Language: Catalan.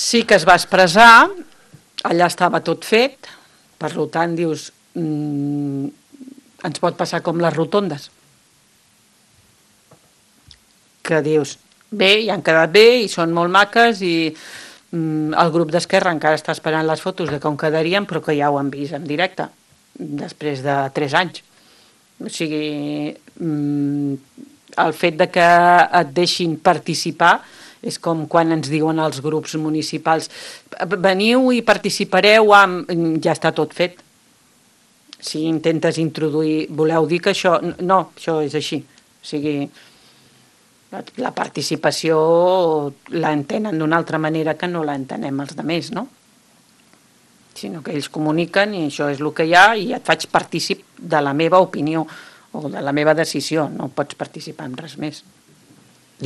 sí que es va expressar, allà estava tot fet, per tant, dius, ens pot passar com les rotondes, que dius, bé, i han quedat bé, i són molt maques, i el grup d'Esquerra encara està esperant les fotos de com quedarien, però que ja ho han vist en directe, després de 3 anys. O sigui, el fet de que et deixin participar és com quan ens diuen els grups municipals, veniu i participareu, ja està tot fet. Si intentes introduir, voleu dir que això... No, això és així. O sigui, la participació l'entenen d'una altra manera que no l'entenem els altres, no? Sinó que ells comuniquen i això és el que hi ha i et faig partícip de la meva opinió o de la meva decisió, no pots participar en res més.